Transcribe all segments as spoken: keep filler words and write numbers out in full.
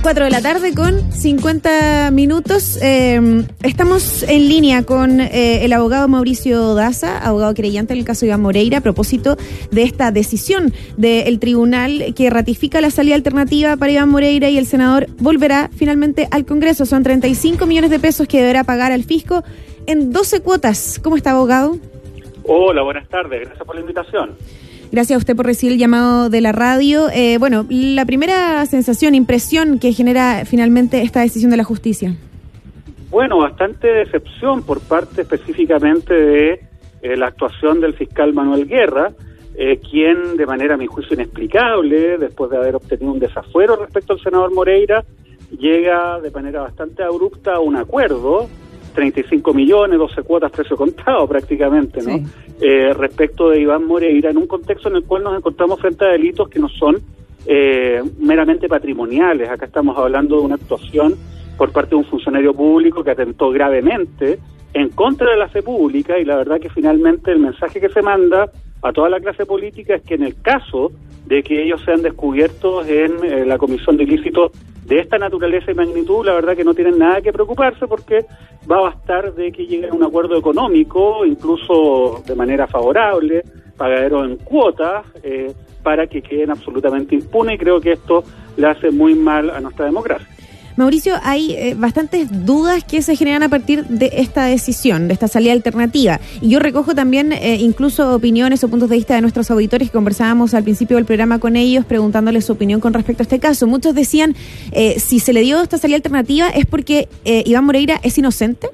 cuatro de la tarde con cincuenta minutos. Eh, estamos en línea con eh, el abogado Mauricio Daza, abogado querellante en el caso Iván Moreira, a propósito de esta decisión del tribunal que ratifica la salida alternativa para Iván Moreira, y el senador volverá finalmente al Congreso. Son treinta y cinco millones de pesos que deberá pagar al fisco en doce cuotas. ¿Cómo está, abogado? Hola, buenas tardes. Gracias por la invitación. Gracias a usted por recibir el llamado de la radio. Eh, bueno, la primera sensación, impresión que genera finalmente esta decisión de la justicia. Bueno, bastante decepción por parte específicamente de eh, la actuación del fiscal Manuel Guerra, eh, quien de manera, a mi juicio, inexplicable, después de haber obtenido un desafuero respecto al senador Moreira, llega de manera bastante abrupta a un acuerdo, treinta y cinco millones, doce cuotas, precio contado prácticamente, ¿no? Sí. Eh, respecto de Iván Moreira, en un contexto en el cual nos encontramos frente a delitos que no son eh, meramente patrimoniales. Acá estamos hablando de una actuación por parte de un funcionario público que atentó gravemente en contra de la fe pública, y la verdad que finalmente el mensaje que se manda a toda la clase política es que en el caso de que ellos sean descubiertos en eh, la comisión de ilícitos de esta naturaleza y magnitud, la verdad que no tienen nada que preocuparse, porque va a bastar de que lleguen a un acuerdo económico, incluso de manera favorable, pagadero en cuotas, eh, para que queden absolutamente impunes, y creo que esto le hace muy mal a nuestra democracia. Mauricio, hay eh, bastantes dudas que se generan a partir de esta decisión, de esta salida alternativa. Y yo recojo también eh, incluso opiniones o puntos de vista de nuestros auditores que conversábamos al principio del programa con ellos, preguntándoles su opinión con respecto a este caso. Muchos decían, eh, si se le dio esta salida alternativa es porque eh, Iván Moreira es inocente.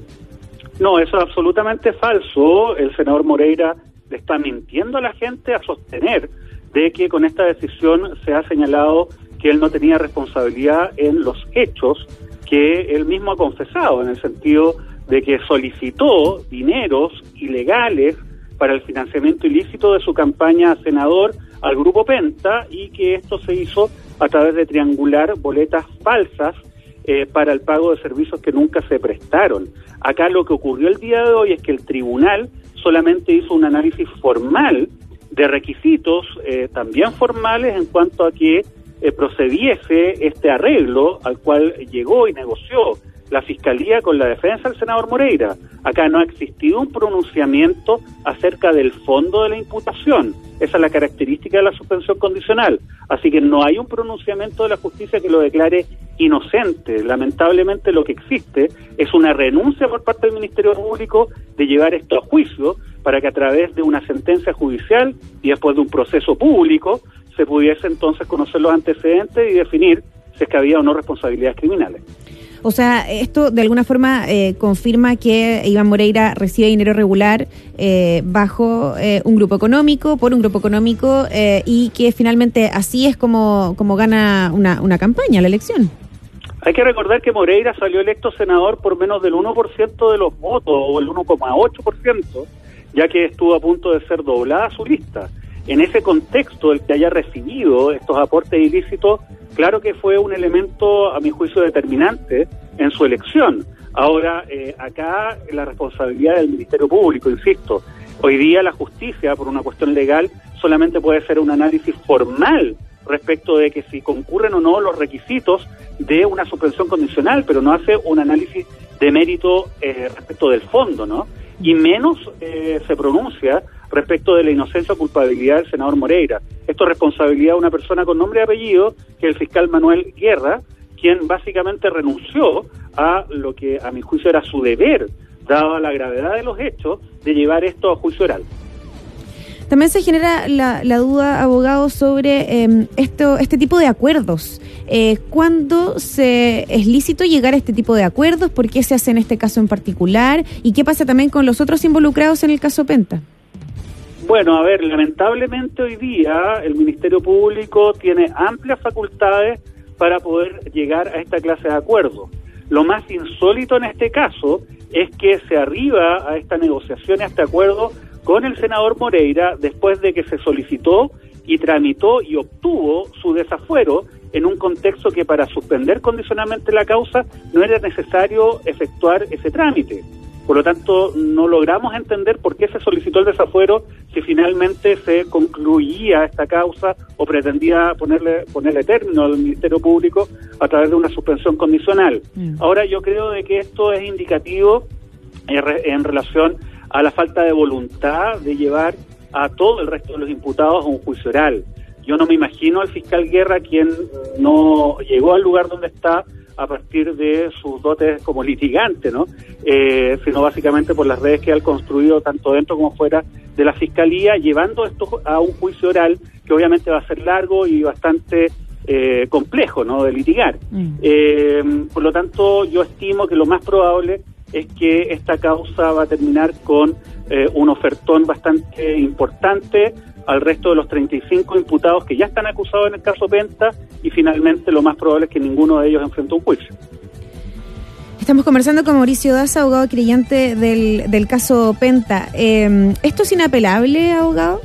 No, eso es absolutamente falso. El senador Moreira le está mintiendo a la gente a sostener de que con esta decisión se ha señalado que él no tenía responsabilidad en los hechos que él mismo ha confesado, en el sentido de que solicitó dineros ilegales para el financiamiento ilícito de su campaña a senador al Grupo Penta, y que esto se hizo a través de triangular boletas falsas eh, para el pago de servicios que nunca se prestaron. Acá lo que ocurrió el día de hoy es que el tribunal solamente hizo un análisis formal de requisitos, eh, también formales, en cuanto a que Eh, procediese este arreglo al cual llegó y negoció la Fiscalía con la defensa del senador Moreira. Acá no ha existido un pronunciamiento acerca del fondo de la imputación. Esa es la característica de la suspensión condicional. Así que no hay un pronunciamiento de la justicia que lo declare inocente. Lamentablemente lo que existe es una renuncia por parte del Ministerio Público de llevar esto a juicio, para que a través de una sentencia judicial y después de un proceso público se pudiese entonces conocer los antecedentes y definir si es que había o no responsabilidades criminales. O sea, esto de alguna forma eh, confirma que Iván Moreira recibe dinero regular eh, bajo eh, un grupo económico, por un grupo económico, eh, y que finalmente así es como, como gana una, una campaña, la elección. Hay que recordar que Moreira salió electo senador por menos del uno por ciento de los votos, o el uno coma ocho por ciento, ya que estuvo a punto de ser doblada su lista. En ese contexto, el que haya recibido estos aportes ilícitos, claro que fue un elemento, a mi juicio, determinante en su elección. Ahora, eh, acá la responsabilidad del Ministerio Público, insisto, hoy día la justicia, por una cuestión legal, solamente puede hacer un análisis formal respecto de que si concurren o no los requisitos de una suspensión condicional, pero no hace un análisis de mérito eh, respecto del fondo, ¿no? Y menos eh, se pronuncia respecto de la inocencia o culpabilidad del senador Moreira. Esto es responsabilidad de una persona con nombre y apellido, que es el fiscal Manuel Guerra, quien básicamente renunció a lo que a mi juicio era su deber, dada la gravedad de los hechos, de llevar esto a juicio oral. También se genera la, la duda, abogado, sobre eh, esto, este tipo de acuerdos. Eh, ¿Cuándo se, es lícito llegar a este tipo de acuerdos? ¿Por qué se hace en este caso en particular? ¿Y qué pasa también con los otros involucrados en el caso Penta? Bueno, a ver, lamentablemente hoy día el Ministerio Público tiene amplias facultades para poder llegar a esta clase de acuerdos. Lo más insólito en este caso es que se arriba a esta negociación, a este acuerdo con el senador Moreira, después de que se solicitó y tramitó y obtuvo su desafuero en un contexto que, para suspender condicionalmente la causa, no era necesario efectuar ese trámite. Por lo tanto, no logramos entender por qué se solicitó el desafuero si finalmente se concluía esta causa o pretendía ponerle ponerle término al Ministerio Público a través de una suspensión condicional. Mm. Ahora, yo creo de que esto es indicativo en, re, en relación a la falta de voluntad de llevar a todo el resto de los imputados a un juicio oral. Yo no me imagino al fiscal Guerra, quien no llegó al lugar donde está a partir de sus dotes como litigante, ¿no? Eh, sino básicamente por las redes que ha construido tanto dentro como fuera de la Fiscalía, llevando esto a un juicio oral que obviamente va a ser largo y bastante eh, complejo, ¿no?, de litigar. Mm. Eh, por lo tanto, yo estimo que lo más probable es que esta causa va a terminar con eh, un ofertón bastante importante al resto de los treinta y cinco imputados que ya están acusados en el caso Penta, y finalmente lo más probable es que ninguno de ellos enfrente un juicio. Estamos conversando con Mauricio Daza, abogado creyente del, del caso Penta. Eh, ¿Esto es inapelable, abogado?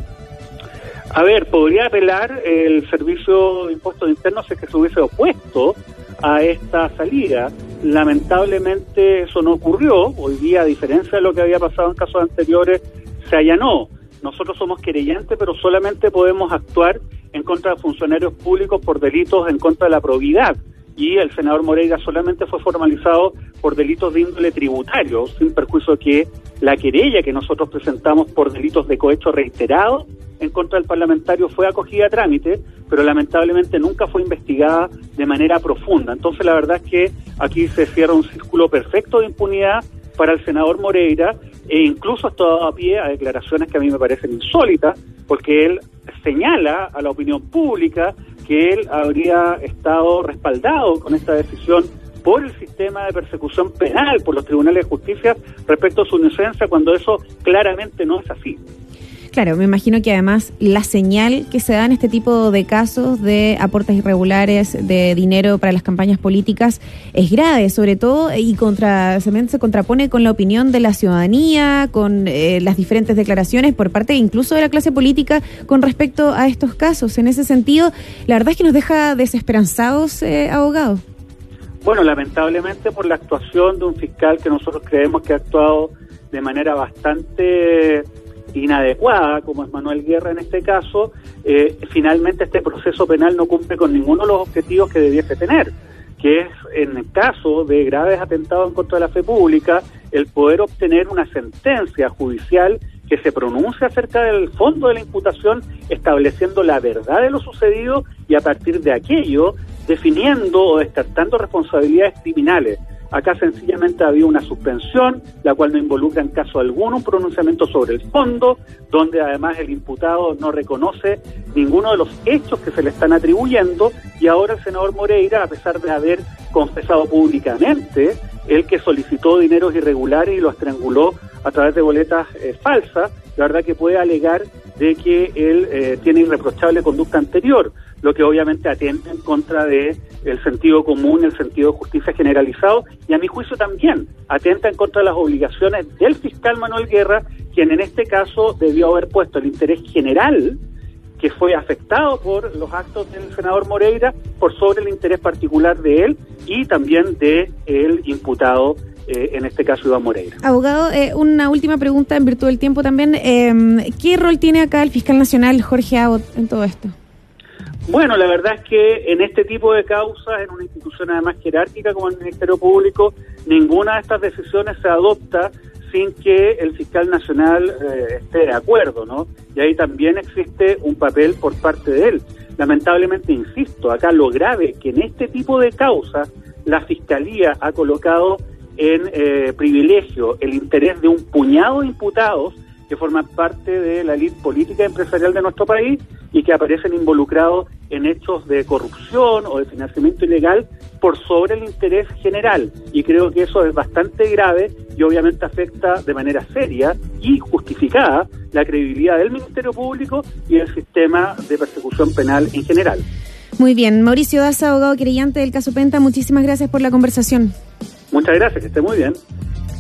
A ver, podría apelar el Servicio de Impuestos Internos si es que se hubiese opuesto a esta salida. Lamentablemente eso no ocurrió. Hoy día, a diferencia de lo que había pasado en casos anteriores, se allanó. Nosotros somos querellantes, pero solamente podemos actuar en contra de funcionarios públicos por delitos en contra de la probidad. Y el senador Moreira solamente fue formalizado por delitos de índole tributario, sin perjuicio que la querella que nosotros presentamos por delitos de cohecho reiterado en contra del parlamentario fue acogida a trámite, pero lamentablemente nunca fue investigada de manera profunda. Entonces la verdad es que aquí se cierra un círculo perfecto de impunidad para el senador Moreira, e incluso esto ha dado a pie a declaraciones que a mí me parecen insólitas, porque él señala a la opinión pública que él habría estado respaldado con esta decisión por el sistema de persecución penal, por los tribunales de justicia respecto a su inocencia, cuando eso claramente no es así. Claro, me imagino que además la señal que se da en este tipo de casos de aportes irregulares de dinero para las campañas políticas es grave, sobre todo, y contra, se, se contrapone con la opinión de la ciudadanía, con eh, las diferentes declaraciones por parte incluso de la clase política con respecto a estos casos. En ese sentido, la verdad es que nos deja desesperanzados, eh, abogados. Bueno, lamentablemente por la actuación de un fiscal que nosotros creemos que ha actuado de manera bastante inadecuada, como es Manuel Guerra en este caso, eh, finalmente este proceso penal no cumple con ninguno de los objetivos que debiese tener, que es, en el caso de graves atentados en contra de la fe pública, el poder obtener una sentencia judicial que se pronuncie acerca del fondo de la imputación, estableciendo la verdad de lo sucedido y a partir de aquello definiendo o descartando responsabilidades criminales. Acá sencillamente había una suspensión, la cual no involucra en caso alguno un pronunciamiento sobre el fondo, donde además el imputado no reconoce ninguno de los hechos que se le están atribuyendo, y ahora el senador Moreira, a pesar de haber confesado públicamente el que solicitó dineros irregulares y lo estranguló a través de boletas eh, falsas, la verdad que puede alegar de que él eh, tiene irreprochable conducta anterior, lo que obviamente atenta en contra de el sentido común, el sentido de justicia generalizado, y a mi juicio también atenta en contra de las obligaciones del fiscal Manuel Guerra, quien en este caso debió haber puesto el interés general, que fue afectado por los actos del senador Moreira, por sobre el interés particular de él y también de el imputado, eh, en este caso Iván Moreira. Abogado, eh, una última pregunta en virtud del tiempo también. Eh, ¿Qué rol tiene acá el fiscal nacional Jorge Abot en todo esto? Bueno, la verdad es que en este tipo de causas, en una institución además jerárquica como el Ministerio Público, ninguna de estas decisiones se adopta sin que el fiscal nacional eh, esté de acuerdo, ¿no? Y ahí también existe un papel por parte de él. Lamentablemente, insisto, acá lo grave que en este tipo de causas la Fiscalía ha colocado en eh, privilegio el interés de un puñado de imputados que forman parte de la élite política y empresarial de nuestro país y que aparecen involucrados en hechos de corrupción o de financiamiento ilegal por sobre el interés general. Y creo que eso es bastante grave y obviamente afecta de manera seria y justificada la credibilidad del Ministerio Público y del sistema de persecución penal en general. Muy bien. Mauricio Daza, abogado querellante del caso Penta, muchísimas gracias por la conversación. Muchas gracias, que esté muy bien.